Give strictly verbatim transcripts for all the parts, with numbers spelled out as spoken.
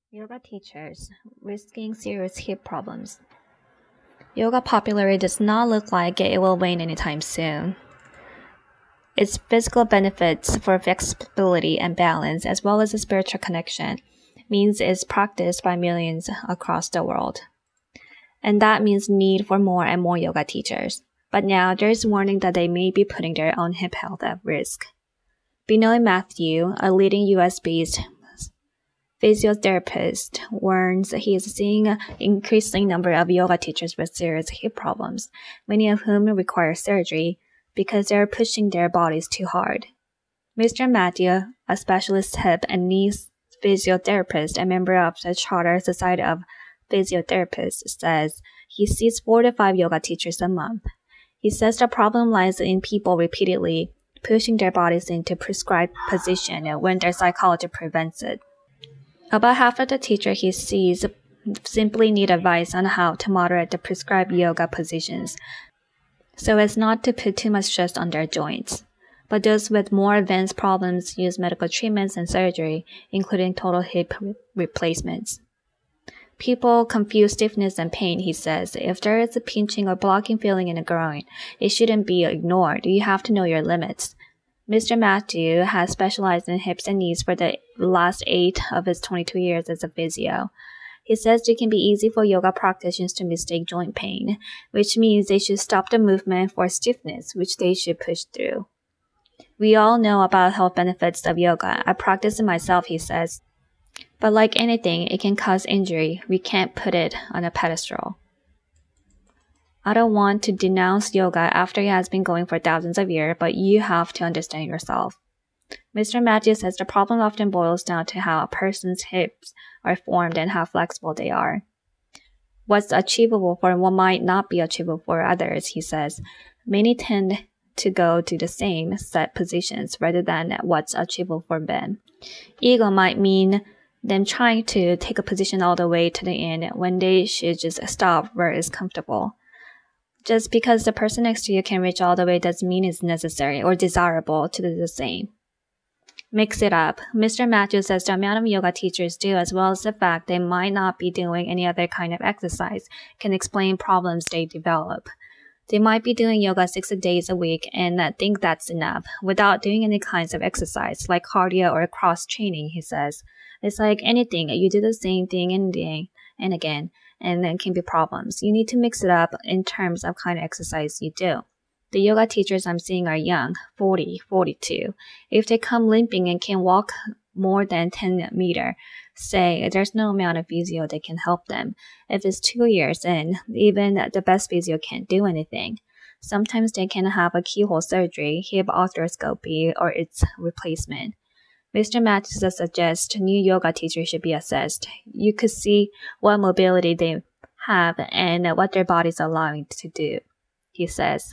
Yoga teachers risking serious hip problems. Yoga popularity does not look like it will wane anytime soon. Its physical benefits for flexibility and balance, as well as a spiritual connection, means it's practiced by millions across the world. And that means need for more and more yoga teachers. But now there's warning that they may be putting their own hip health at risk. Binoy Mathew, a leading U S-based physiotherapist, warns he is seeing an increasing number of yoga teachers with serious hip problems, many of whom require surgery because they are pushing their bodies too hard. Mister Mathew, a specialist hip and knee physiotherapist and member of the Charter Society of Physiotherapists, says he sees four to five yoga teachers a month. He says the problem lies in people repeatedly pushing their bodies into prescribed position when their psychology prevents it. About half of the teachers he sees simply need advice on how to moderate the prescribed yoga positions so as not to put too much stress on their joints. But those with more advanced problems use medical treatments and surgery, including total hip re- replacements. People confuse stiffness and pain, he says. If there is a pinching or blocking feeling in the groin, it shouldn't be ignored. You have to know your limits. Mister Mathew has specialized in hips and knees for the last eight of his twenty-two years as a physio. He says it can be easy for yoga practitioners to mistake joint pain, which means they should stop the movement for stiffness, which they should push through. We all know about health benefits of yoga. I practice it myself, he says. But like anything, it can cause injury. We can't put it on a pedestal. I don't want to denounce yoga after it has been going for thousands of years, but you have to understand yourself. Mister Mathew says the problem often boils down to how a person's hips are formed and how flexible they are. What's achievable for one might not be achievable for others, he says. Many tend to go to the same set positions rather than what's achievable for them. Ego might mean them trying to take a position all the way to the end when they should just stop where it's comfortable. Just because the person next to you can reach all the way doesn't mean it's necessary or desirable to do the same. Mix it up. Mister Mathew says the amount of yoga teachers do, as well as the fact they might not be doing any other kind of exercise, can explain problems they develop. They might be doing yoga six days a week and think that's enough, without doing any kinds of exercise, like cardio or cross-training, he says. It's like anything. You do the same thing and again and again, and then can be problems. You need to mix it up in terms of kind of exercise you do. The yoga teachers I'm seeing are young, forty, forty-two. If they come limping and can walk more than ten meters, say there's no amount of physio that can help them. If it's two years in, even the best physio can't do anything. Sometimes they can have a keyhole surgery, hip arthroscopy, or its replacement. Mister Mathew suggests new yoga teachers should be assessed. You could see what mobility they have and what their bodies are allowing to do, he says.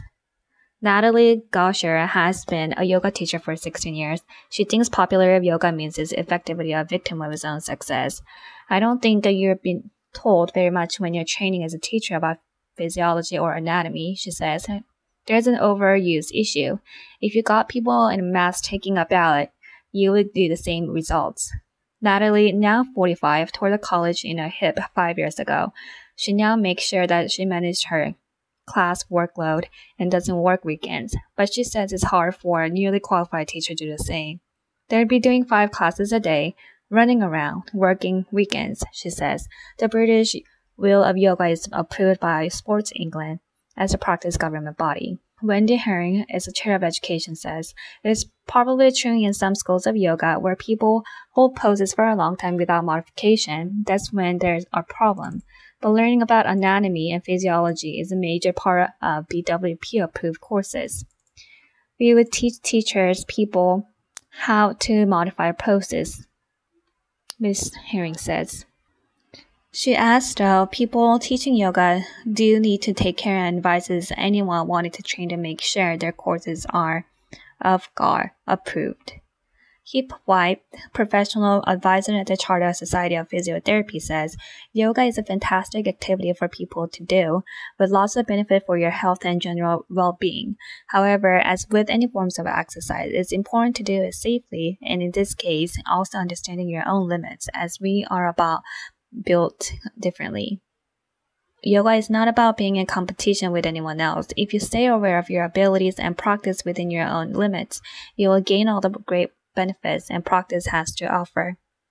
Natalie Gauscher has been a yoga teacher for sixteen years. She thinks popularity of yoga means it's effectively a victim of its own success. I don't think that you're being told very much when you're training as a teacher about physiology or anatomy, she says. There's an overuse issue. If you got people in mass taking a ballot, you would do the same results. Natalie, now forty-five, tore the college in her hip five years ago. She now makes sure that she managed her class workload and doesn't work weekends, but she says it's hard for a newly qualified teacher to do the same. They'd be doing five classes a day, running around, working weekends, she says. The British Wheel of Yoga is approved by Sports England as a practice government body. Wendy Herring is the chair of education, says it's probably true in some schools of yoga where people hold poses for a long time without modification. That's when there's a problem. But learning about anatomy and physiology is a major part of B W P-approved courses. We would teach teachers people how to modify poses, Miz Herring says. She adds, though, people teaching yoga do need to take care and advises anyone wanting to train to make sure their courses are of G A R approved. Hip White, professional advisor at the Chartered Society of Physiotherapy, says yoga is a fantastic activity for people to do, with lots of benefit for your health and general well-being. However, as with any forms of exercise, it's important to do it safely, and in this case, also understanding your own limits, as we are about built differently. Yoga is not about being in competition with anyone else. If you stay aware of your abilities and practice within your own limits, you will gain all the great benefits and practice has to offer.